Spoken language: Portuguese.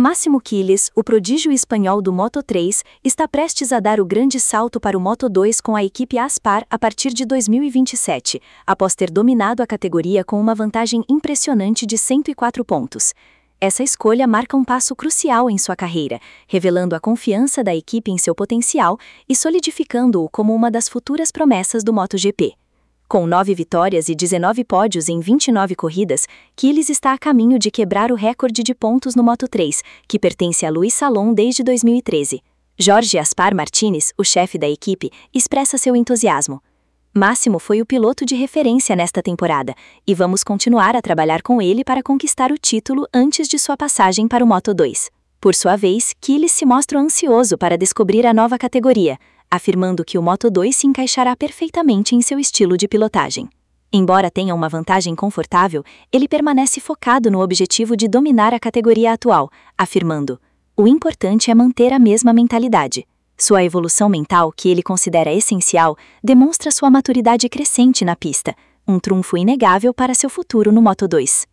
Máximo Quiles, o prodígio espanhol do Moto3, está prestes a dar o grande salto para o Moto2 com a equipe Aspar a partir de 2027, após ter dominado a categoria com uma vantagem impressionante de 104 pontos. Essa escolha marca um passo crucial em sua carreira, revelando a confiança da equipe em seu potencial e solidificando-o como uma das futuras promessas do MotoGP. Com 9 vitórias e 19 pódios em 29 corridas, Quiles está a caminho de quebrar o recorde de pontos no Moto3, que pertence a Luis Salom desde 2013. Jorge Aspar Martínez, o chefe da equipe, expressa seu entusiasmo. Máximo foi o piloto de referência nesta temporada, e vamos continuar a trabalhar com ele para conquistar o título antes de sua passagem para o Moto2. Por sua vez, Quiles se mostra ansioso para descobrir a nova categoria, afirmando que o Moto2 se encaixará perfeitamente em seu estilo de pilotagem. Embora tenha uma vantagem confortável, ele permanece focado no objetivo de dominar a categoria atual, afirmando: "O importante é manter a mesma mentalidade." Sua evolução mental, que ele considera essencial, demonstra sua maturidade crescente na pista, um trunfo inegável para seu futuro no Moto2.